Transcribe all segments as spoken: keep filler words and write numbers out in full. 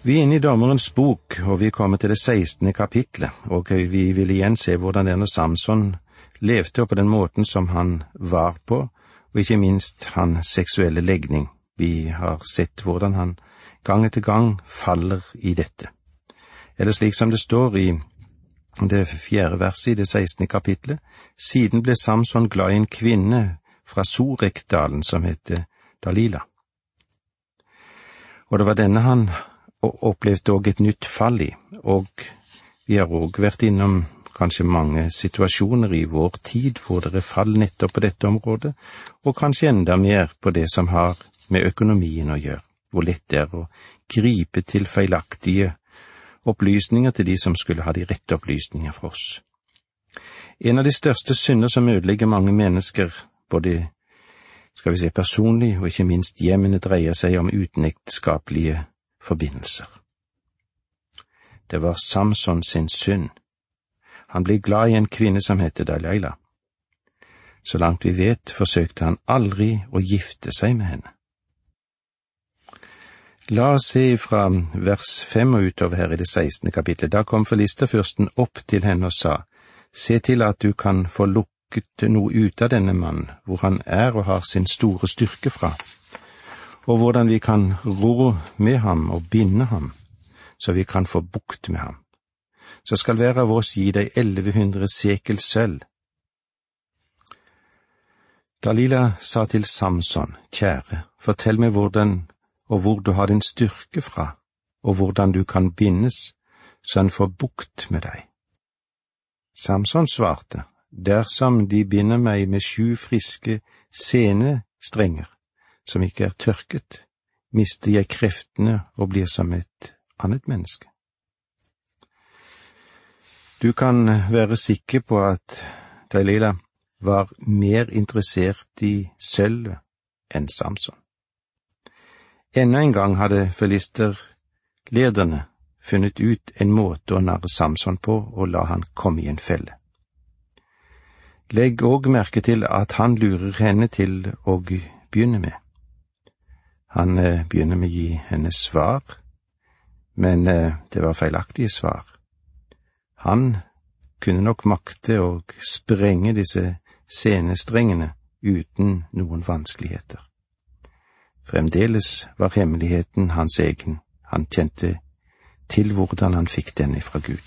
Vi er inne i Dommerens bok, og vi kommer til det sekstende kapitlet, og vi vil igjen se hvordan denne Samson levde og på den måten som han var på, og ikke minst hans seksuelle legning. Vi har sett hvordan han gang etter gang faller i dette. Eller slik som det står i det fjerde verset i det sekstende kapitlet, siden ble Samson glad i en kvinne fra Sorekdalen som heter Dalila. Og det var denne han opplevde også et nytt fall i, og vi har også vært innom kanskje mange situasjoner i vår tid hvor det er fall nettopp på dette området, og kanskje enda mer på det som har med økonomien å gjøre, hvor lett det er å gripe til feilaktige opplysninger til de som skulle ha de rette opplysninger for oss. En av de største synder som ødelegger mange mennesker, både skal vi si personlig og ikke minst hjemmene, dreier seg om utenekteskapelige forbindelser. Det var Samson sin synd. Han ble glad i en kvinne som heter Dalila. Så langt vi vet, forsøkte han aldri å gifte seg med henne. La oss se fra vers fem og utover her i det sekstende kapitlet. Da kom filisterfyrsten opp til henne og sa, se til at du kan få lukket noe ut av denne mannen, hvor han er og har sin store styrke fra, og hvordan vi kan ro med ham og binde ham, så vi kan få bukt med ham. Så skal hver av oss gi deg elleve hundre sekel sølv. Dalila sa til Samson, kjære, fortell meg hvordan og hvor du har din styrke fra, og hvordan du kan bindes, så han får bukt med deg. Samson svarte, dersom de binder meg med sju friske senestrenger, som ikke er tørket, mister jeg kreftene og blir som et annet menneske. Du kan være sikker på at Dalila var mer interessert i sølvet enn Samson. Enda en gang hadde filisterlederne funnet ut en måte å narre Samson på og la han komme i en felle. Legg også merke til at han lurer henne til å begynne med. Han eh, begynner med å gi henne svar, men eh, det var feilaktige svar. Han kunne nok makte å sprenge disse senestrengene uten noen vanskeligheter. Fremdeles var hemmeligheten hans egen. Han kjente til hvordan han fikk denne fra Gud.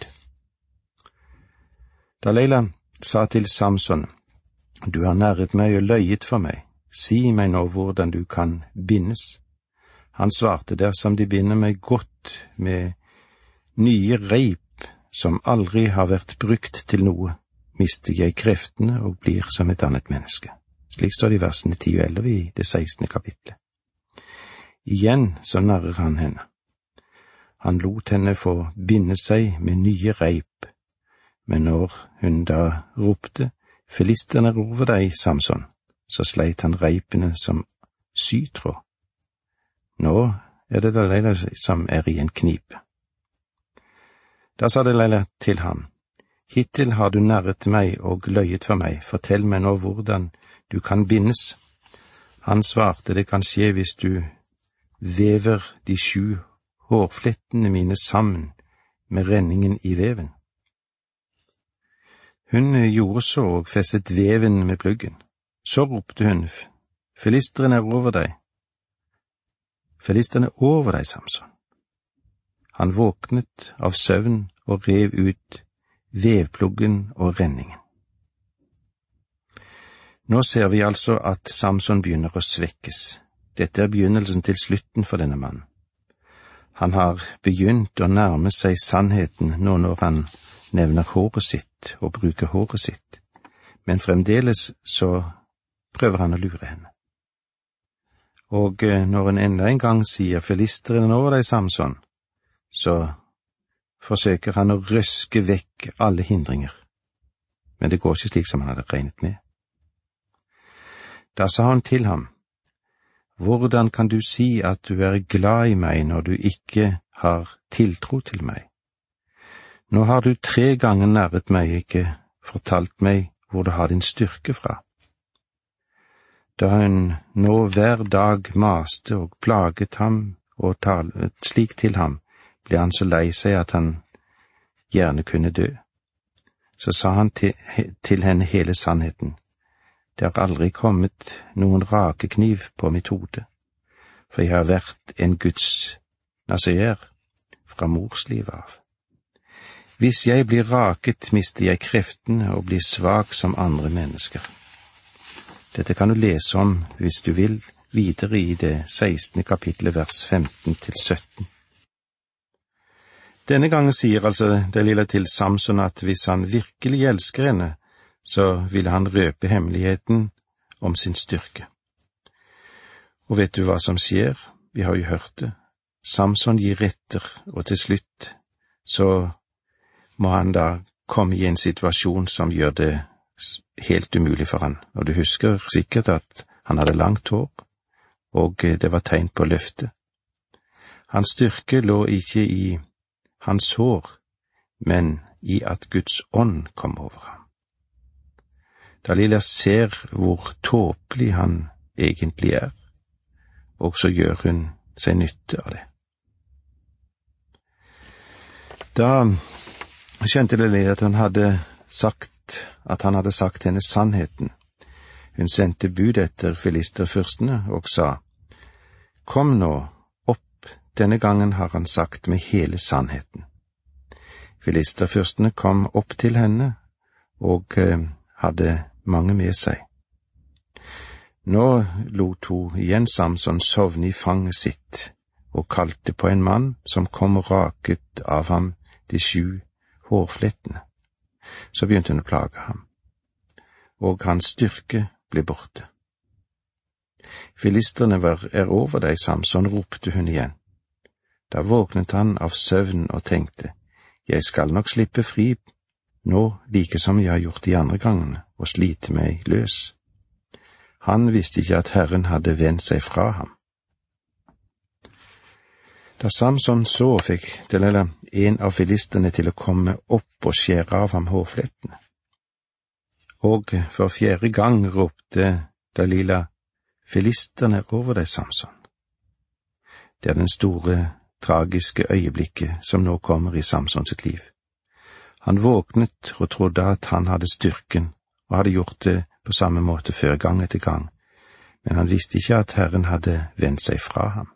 Dalila sa til Samson, du har narret meg og løyet for meg. Si meg nå hvordan du kan bindes. Han svarte, dersom de binder meg godt med nye reip som aldri har vært brukt til noe, mister jeg kreftene og blir som et annet menneske. Slik står det i versene ti og elleve i det sekstende kapitlet. Igjen så narrer han henne. Han lot henne få binde seg med nye reip, men når hun da ropte, filisterne rover deg, Samson, så sleit han reipene som sytråd. Nå er det Dalila som er i en knipe. Da sa Dalila til ham, hittil har du narret meg og løyet for meg, fortell meg nå hvordan du kan bindes. Han svarte, det kan skje hvis du vever de sju hårflettene mine sammen med renningen i veven. Hun gjorde så og festet veven med pluggen. Så ropte hun, filisteren er over deg. Filisteren er over deg, Samson. Han våknet av søvn og rev ut vevpluggen og renningen. Nå ser vi altså at Samson begynner å svekkes. Dette er begynnelsen til slutten for denne mannen. Han har begynt å nærme seg sannheten nå når han nevner håret sitt og bruker håret sitt, men fremdeles så prøver han å lure henne. Og når han enda en gang sier filisteren over deg, Samson, så forsøker han å røske vekk alle hindringer, men det går ikke slik som han hadde regnet med. Da sa han til ham, hvordan kan du si at du er glad i meg når du ikke har tiltro til meg? Nå har du tre ganger narret meg, ikke fortalt meg hvor du har din styrke fra. Da hun nå hver dag maste og plaget ham og talet slik til ham, ble han så lei seg at han gjerne kunne dø. Så sa han til, til henne hele sannheten. Det har aldri kommet noen rakekniv på mitt hode, for jeg har vært en Guds nazirer fra morslivet av. Hvis jeg blir raket, mister jeg kreftene og blir svak som andre mennesker. Dette kan du lese om, hvis du vil, videre i det sekstende kapittelet, vers femten til sytten. Denne gangen sier altså Delila til Samson at hvis han virkelig elsker henne, så ville han røpe hemmeligheten om sin styrke. Og vet du hva som skjer? Vi har jo hørt det. Samson gir etter, og til slutt så må han da komme i en situasjon som gjør det helt umulig for han. Og du husker sikkert at han hadde langt hår, og det var tegn på løfte. Hans styrke lå ikke i hans hår, men i at Guds ånd kom over ham. Delila ser hvor tåpelig han egentlig er, og så gjør hun seg nytte av det. Da skjønte Delila at hun hadde sagt, at han hadde sagt henne sannheten. Hun sendte bud etter filisterfyrstene og sa, «Kom nå opp, denne gangen har han sagt med hele sannheten.» Filisterfyrstene kom opp til henne og eh, hadde mange med seg. Nå lot hun igjen Samson sovne i fanget sitt og kalte på en mann som kom og raket av ham de sju hårflettene. Så begynte hun å plage ham, og hans styrke ble borte. Filisterne var er over deg, Samson, ropte hun igjen. Da våknet han av søvn og tenkte, jeg skal nok slippe fri nå, like som jeg har gjort de andre gangene, og slite meg løs. Han visste ikke at Herren hadde vendt seg fra ham. Da Samson så, fikk Delila en av filisterne til å komme opp og skjære av ham hårflettene. Og for fjerde gang ropte Delila, filisterne er over deg, Samson. Det er den store, tragiske øyeblikket som nå kommer i Samson sitt liv. Han våknet og trodde at han hadde styrken, og hadde gjort det på samme måte før gang etter gang, men han visste ikke at Herren hadde vendt seg fra ham.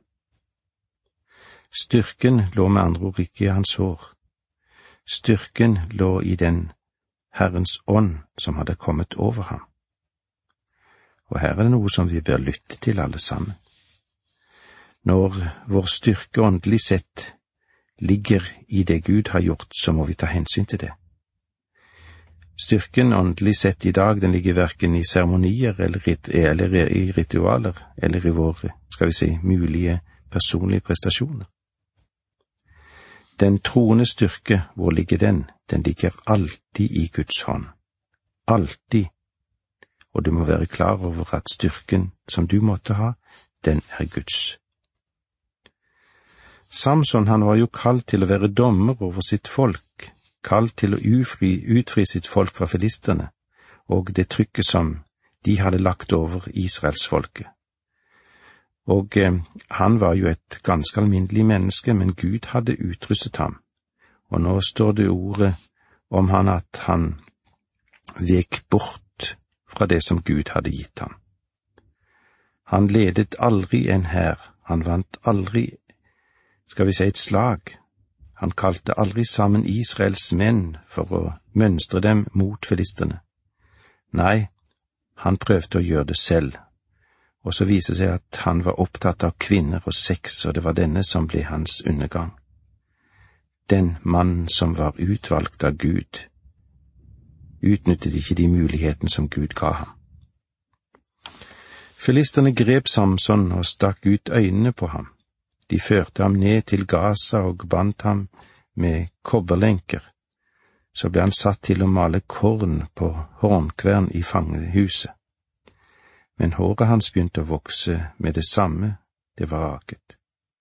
Styrken lå med andre ord ikke i hans hår. Styrken lå i den Herrens ånd som hadde kommet over ham. Og her er det noe som vi bør lytte til alle sammen. Når vår styrke åndelig sett ligger i det Gud har gjort, så må vi ta hensyn til det. Styrken åndelig sett i dag, den ligger hverken i seremonier eller, rit eller i ritualer, eller i våre, skal vi si, mulige personlige prestasjoner. Den troende styrke, hvor ligger den? Den ligger alltid i Guds hånd. Alltid. Og du må være klar over at styrken som du måtte ha, den er Guds. Samson, han var jo kalt til å være dommer over sitt folk, kalt til å ufri, utfri sitt folk fra filisterne, og det trykket som de hadde lagt over Israelsfolket. Og eh, han var jo et ganske alminnelig menneske, men Gud hadde utrustet ham, og nå står det ordet om han at han vek bort fra det som Gud hadde gitt ham. Han ledet aldri en hær, han vant aldri, skal vi si, et slag. Han kalte aldri sammen Israels menn for å mønstre dem mot filisterne. Nei, han prøvde å gjøre det selv, og så viser det seg at han var opptatt av kvinner og sex, og det var denne som ble hans undergang. Den mannen som var utvalgt av Gud, utnyttet ikke de mulighetene som Gud ga ham. Filisterne grep Samson og stakk ut øynene på ham. De førte ham ned til Gaza og bandt ham med kobberlenker. Så ble han satt til å male korn på hornkvern i fangehuset. Men håret hans begynte å vokse med det samme, det var raket.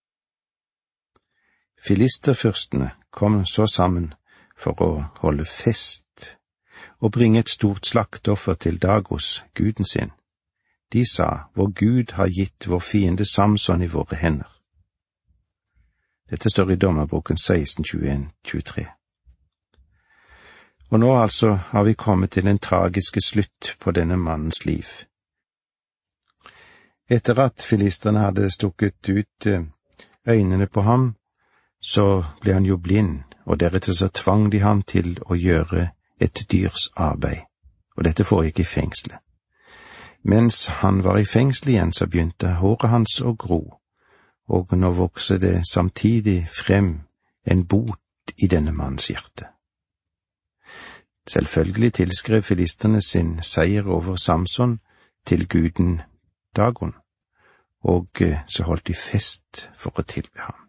Filisterfyrstene kom så sammen for å holde fest og bringe et stort slaktoffer til Dagos, guden sin. De sa, vår Gud har gitt vår fiende Samson i våre hender. Dette står i Dommerboken seksten, tjueen til tjuetre. Og nå altså har vi kommet til en tragiske slutt på denne mannens liv. Etter at filisterne hadde stukket ut øynene på ham, så ble han jo blind, og deretter så tvang de ham til å gjøre et dyrs arbeid, og dette foregikk i fengselet. Mens han var i fengsel igjen, så begynte håret hans å gro, og nå vokste det samtidig frem en bot i denne manns hjerte. Selvfølgelig tilskrev filisterne sin seier over Samson til guden Dagon, og så holdt de fest for å tilbe ham.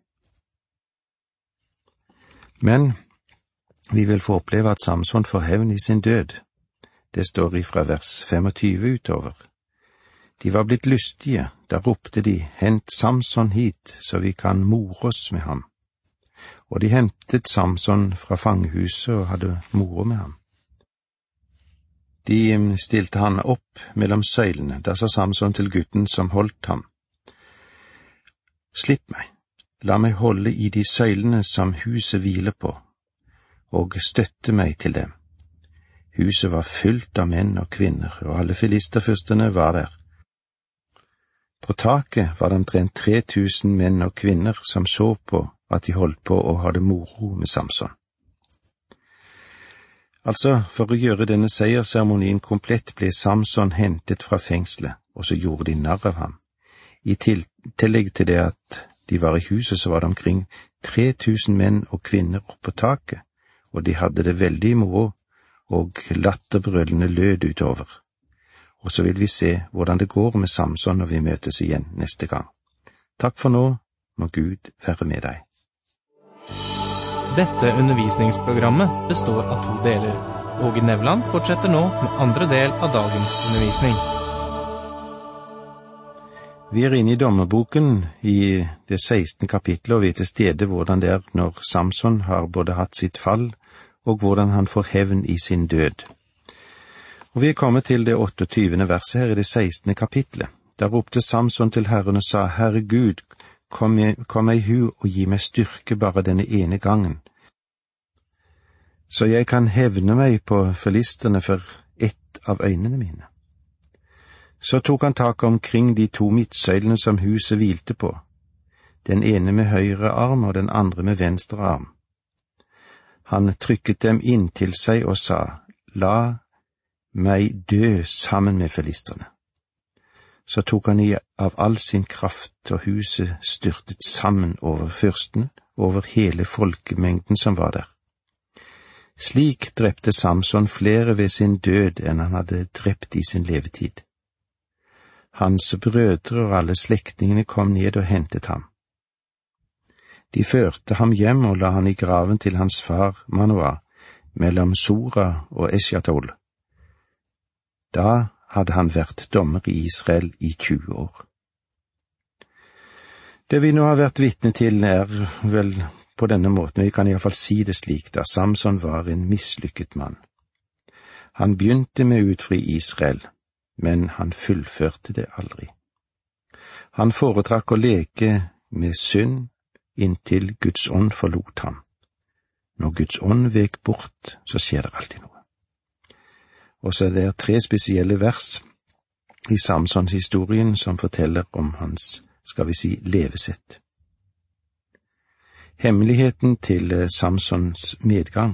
Men vi vil få oppleve at Samson får hevn i sin død. Det står ifra vers tjuefem utover. De var blitt lystige, da ropte de, hent Samson hit, så vi kan more oss med ham. Og de hentet Samson fra fangehuset og hadde moro med ham. De stilte han opp mellom søylene, da sa Samson til gutten som holdt ham, slipp meg, la meg holde i de søylene som huset hviler på, og støtte meg til dem. Huset var fylt av menn og kvinner, og alle filisterfyrstene var der. På taket var det omtrent tre tusen menn og kvinner som så på at de holdt på å ha det moro med Samson. Altså, for å gjøre denne seierseremonien komplett ble Samson hentet fra fengselet, og så gjorde de narr av ham. I tillegg til det at de var i huset, så var det omkring tre tusen menn og kvinner oppe på taket, og de hadde det veldig moro, og latterbrølene lød utover. Og så vil vi se hvordan det går med Samson når vi møtes igjen neste gang. Takk for nå, må Gud være med deg. Dette undervisningsprogrammet består av to deler. Åge Nevland fortsetter nå med andre del av dagens undervisning. Vi er inne i Dommerboken i det sekstende kapitlet, og vi er til stede hvordan det er når Samson har både hatt sitt fall, og hvordan han får hevn i sin død. Og vi er kommet til det otteogtyvende verset her i det sekstende kapitlet. Da ropte Samson til Herren og sa, Herre Gud, kom, kom meg i hu og gi meg styrke bare denne ene gangen, så jeg kan hevne meg på filisterne for ett av øynene mine. Så tok han tak omkring de to midtsøylene som huset hvilte på, den ene med høyre arm og den andre med venstre arm. Han trykket dem inn til seg og sa, la meg dø sammen med filisterne. Så tok han i av all sin kraft, og huset styrtet sammen over fyrstene, over hele folkemengden som var der. Slik drepte Samson flere ved sin død enn han hadde drept i sin levetid. Hans brødre og alle slektningene kom ned og hentet ham. De førte ham hjem og la han i graven til hans far Manoah, mellom Sora og Esjatol. Da hadde han vært dommer i Israel i tjue år. Det vi nå har vært vitne til er vel på denne måten, vi kan i hvert fall si det slik, da Samson var en mislykket mann. Han begynte med å utfri Israel, men han fullførte det aldri. Han foretrakk å leke med synd inntil Guds ånd forlot ham. Når Guds ånd vek bort, så skjer det alltid noe. Og så er det tre spesielle vers i Samsons historien som forteller om hans, skal vi si, levesett. Hemmeligheten til Samsons medgang.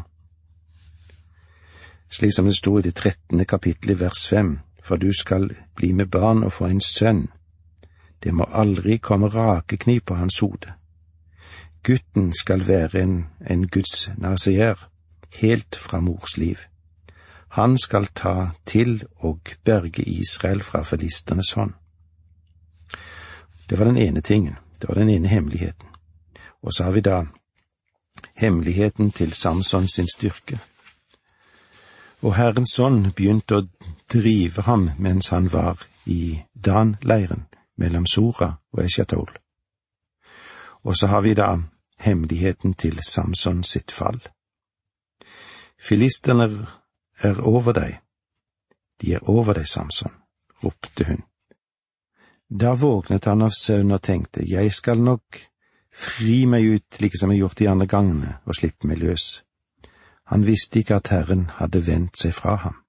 Slik som det stod i det trettende kapittelet vers fem, for du skal bli med barn og få en sønn. Det må aldri komme rakekniv på hans hode. Gutten skal være en, en Guds nazier, helt fra mors liv. Han skal ta til og berge Israel fra filisternes hånd. Det var den ene tingen, det var den ene hemmeligheten. Og så har vi da hemmeligheten til Samson sin styrke. Og Herrens ånd begynte å drive ham mens han var i Dan-leiren mellom Sora og Esjatol. Og så har vi da hemmeligheten til Samson sitt fall. Filisterne er over deg. De er over deg, Samson, ropte hun. Da våknet han av søvn og tenkte, jeg skal nok Fri meg ut, like som jeg gjort de andre gangene, og slipp meg løs. Han visste ikke at Herren hadde vendt seg fra ham.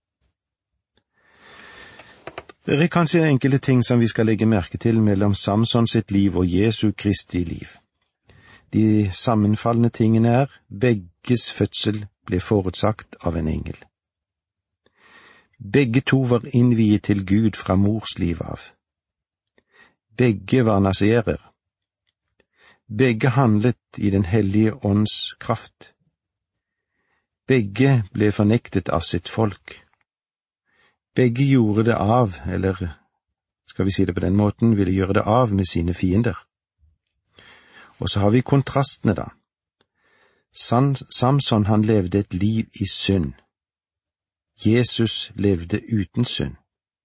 Det er kanskje enkelte ting som vi skal legge merke til mellom Samson sitt liv og Jesu Kristi liv. De sammenfallende tingene er, begges fødsel ble forutsagt av en engel. Begge to var innviet til Gud fra mors liv av. Begge var naserer. Begge handlet i den hellige ånds kraft. Begge ble fornektet av sitt folk. Begge gjorde det av, eller skal vi si det på den måten, ville gjøre det av med sine fiender. Og så har vi kontrastene da. Samson, han levde et liv i synd. Jesus levde uten synd.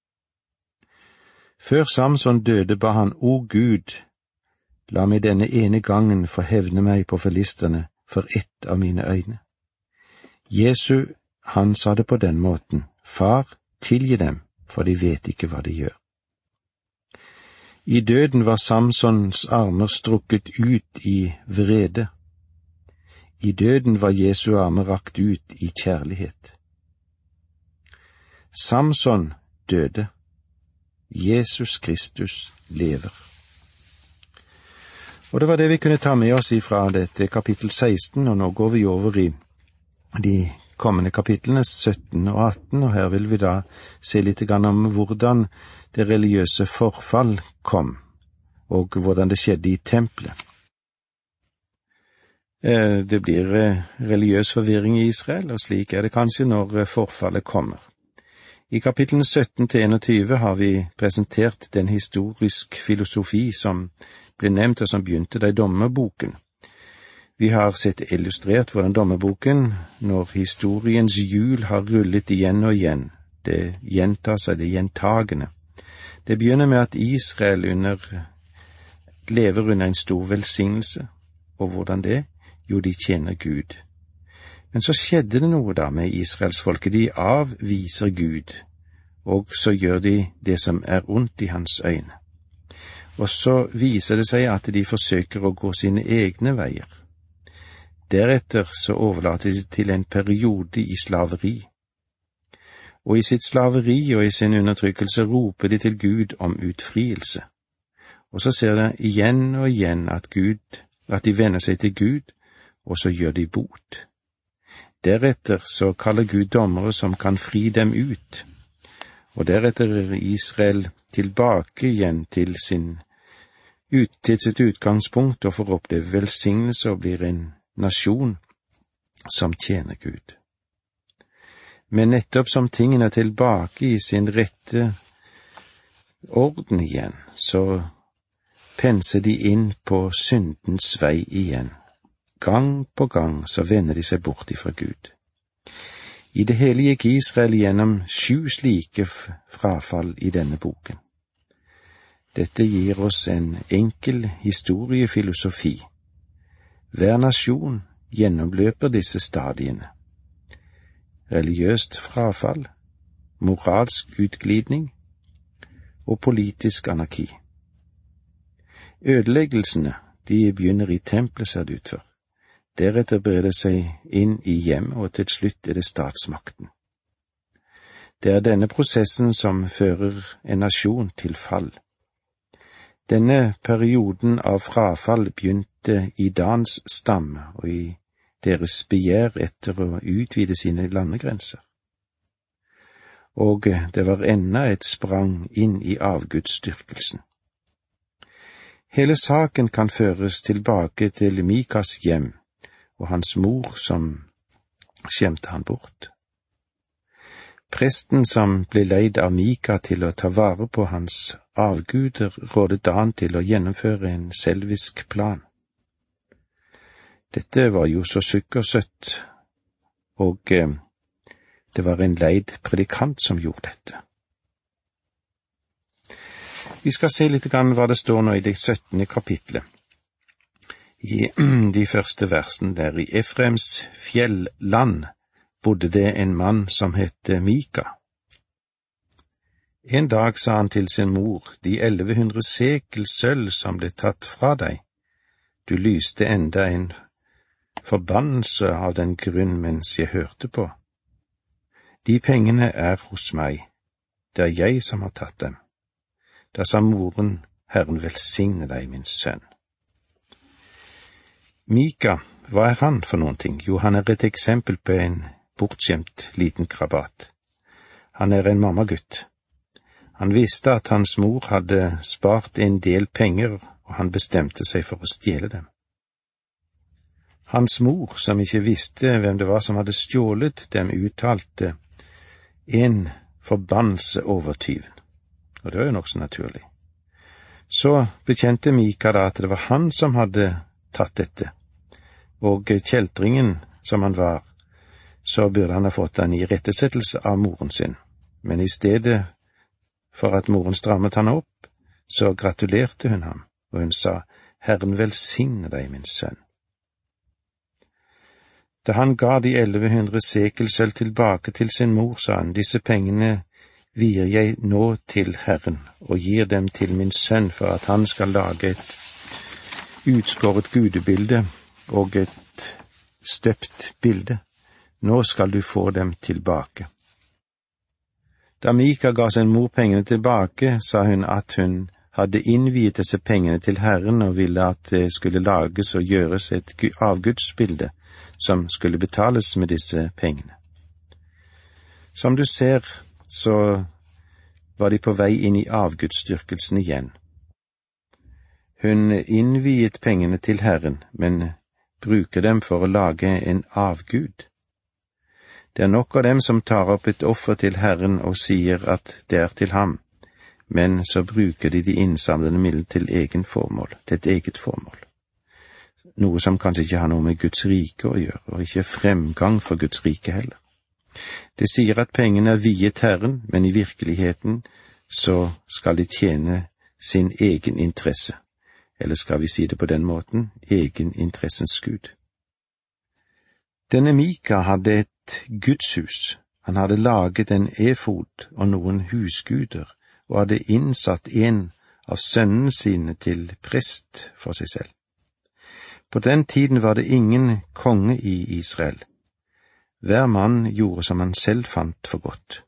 Før Samson døde ba han, O Gud, la meg denne ene gangen få hevne meg på filisterne for ett av mine øyne. Jesu, han sa det på den måten, Far, tilgi dem, for de vet ikke hva de gjør. I døden var Samsons armer strukket ut i vrede. I døden var Jesu armer rakt ut i kjærlighet. Samson døde. Jesus Kristus lever. Og det var det vi kunne ta med oss ifra dette kapittel seksten, og nå går vi over i de kommende kapitlene sytten og atten, og her vil vi da se litt grann om hvordan det religiøse forfall kom, og hvordan det skjedde i tempelet. Det blir religiøs forvirring i Israel, og slik er det kanskje når forfallet kommer. I kapitlene sytten til enogtyve har vi presentert den historisk filosofi som ble nevnt og som begynte da i dommerboken. Vi har sett illustrert hvordan dommerboken, når historiens hjul har rullet igjen og igjen, det gjentar seg, det gjentagende. Det begynner med at Israel under, lever under en stor velsignelse, og hvordan det? Jo, de tjener Gud. Men så skjedde det noe da med Israelsfolket, de avviser Gud, og så gjør de det som er ondt i hans øyne. Og så viser det seg at de forsøker å gå sine egne veier. Deretter så overlater de til en periode i slaveri. Og i sitt slaveri og i sin undertrykkelse roper de til Gud om utfrielse. Og så ser det igjen og igjen at Gud, at de vender seg til Gud, og så gjør de bot. Deretter så kaller Gud dommere som kan fri dem ut. Og deretter er Israel tilbake igjen til sin ut, til sitt utgangspunkt og får oppleve velsignelse og blir en nasjon som tjener Gud. Men nettopp som tingene er tilbake i sin rette orden igjen, så penser de inn på syndens vei igjen. Gang på gang så vender de seg bort ifra Gud. I det hele gikk Israel gjennom sju slike frafall i denne boken. Dette gir oss en enkel historiefilosofi. Hver nasjon gjennomløper disse stadiene. Religiøst frafall, moralsk utglidning og politisk anarki. Ødeleggelsene, de begynner i tempelet, ser det ut for. Deretter brer det seg inn i hjem, og til slutt er det statsmakten. Det er denne prosessen som fører en nasjon til fall. Denne perioden av frafall begynte i Dans stamme og i deres begjær etter å utvide sine landegrenser. Og det var enda et sprang inn i avgudsdyrkelsen. Hele saken kan føres tilbake til Mikas hjem og hans mor som skjemte han bort. Presten som ble leid av Mika til å ta vare på hans avguder, rådet han til å gjennomføre en selvisk plan. Dette var jo så sukkersøtt, og eh, det var en leid predikant som gjorde dette. Vi skal se litt grann hva det står nå i det syttende kapitlet. I de første versen der, i Efrems fjelland bodde det en mann som hette Mika. En dag sa han til sin mor, de elleve hundre sekel sølv som ble tatt fra deg, du lyste enda en forbannelse av den grunn mens jeg hørte på. De pengene er hos meg, det er jeg som har tatt dem. Da sa moren, Herren velsigne deg, min sønn. Mika, hva er han for noen ting? Jo, han er et eksempel på en bortskjemt liten krabat. Han er en mammagutt. Han visste at hans mor hadde spart en del penger, og han bestemte seg for å stjele dem. Hans mor, som ikke visste hvem det var som hadde stjålet dem, uttalte en forbannelse over tyven. Og det var jo nokså naturlig. Så bekjente Mika da at det var han som hadde tatt dette, og kjeltringen som han var, så burde han ha fått en irettesettelse av moren sin. Men i stedet for at moren strammet han opp, så gratulerte hun ham, og hun sa, Herren velsigne deg, min sønn. Da han ga de elleve hundre sekelsølv tilbake til sin mor, sa han, disse pengene vier jeg nå til Herren, og gir dem til min sønn for at han skal lage et utskåret gudebilde og et støpt bilde. Nå skal du få dem tilbake. Da Mika ga sin mor pengene tilbake, sa hun at hun hadde innviet disse pengene til Herren og ville at det skulle lages og gjøres et avgudsbilde som skulle betales med disse pengene. Som du ser, så var de på vei inn i avgudsdyrkelsen igjen. Hun innviet pengene til Herren, men bruker dem for å lage en avgud. Det er nok av dem som tar opp et offer til Herren og sier at det er til ham, men så bruker de de innsamlede midlene til egen formål, til et eget formål. Noe som kanskje ikke har noe med Guds rike å gjøre, og ikke fremgang for Guds rike heller. Det sier at pengene er viet Herren, men i virkeligheten så skal de tjene sin egen interesse, eller skal vi si det på den måten, egen interessens Gud. Denne Mika hadde et gudshus. Han hadde laget en efod og noen husguder, og hadde innsatt en av sønnene sine til prest for seg selv. På den tiden var det ingen konge i Israel. Hver mann gjorde som han selv fant for godt.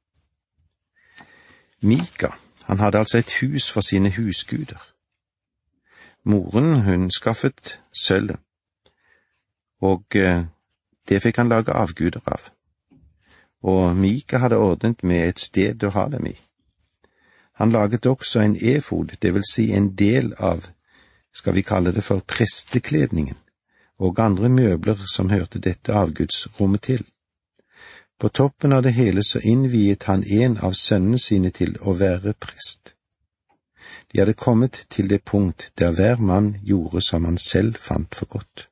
Mika, han hadde altså et hus for sine husguder. Moren, hun skaffet sølv, og det fikk han lage avguder av. Og Mika hadde ordnet med et sted å ha dem i. Han laget også en efod, det vil si en del av, skal vi kalle det for prestekledningen, og andre møbler som hørte dette avgudsrommet til. På toppen av det hele så innviet han en av sønnene sine til å være prest. De hadde kommet til det punkt der hver mann gjorde som han selv fant for godt.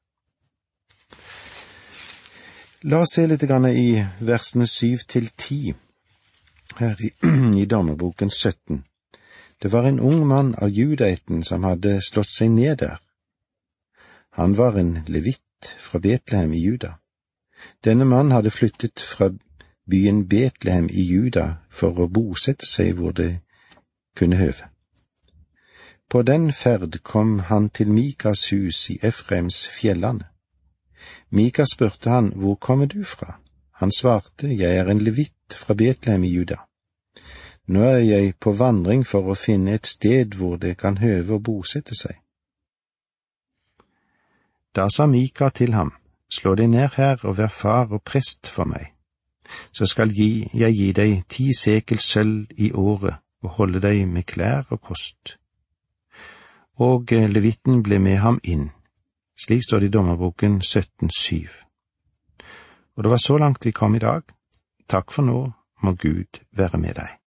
La oss se litt grann i versene syv til ti, her i, i Dommerboken sytten. Det var en ung mann av judaeten som hadde slått seg ned der. Han var en levitt fra Betlehem i Juda. Denne mann hadde flyttet fra byen Betlehem i Juda for å bosette seg hvor det kunne høve. På den ferd kom han til Mikas hus i Efraims fjellene. Mika spurte han, hvor kommer du fra? Han svarte, jeg er en levitt fra Betlehem i Juda. Nå er jeg på vandring for å finne et sted hvor det kan høve å bosette seg. Da sa Mika til ham, slå deg ned her og vær far og prest for meg. Så skal jeg gi deg ti sekel sølv i året og holde deg med klær og kost. Og levitten ble med ham inn. Slik står det i Dommerboken sytten syv. Og det var så langt vi kom i dag. Takk for nå, må Gud være med deg.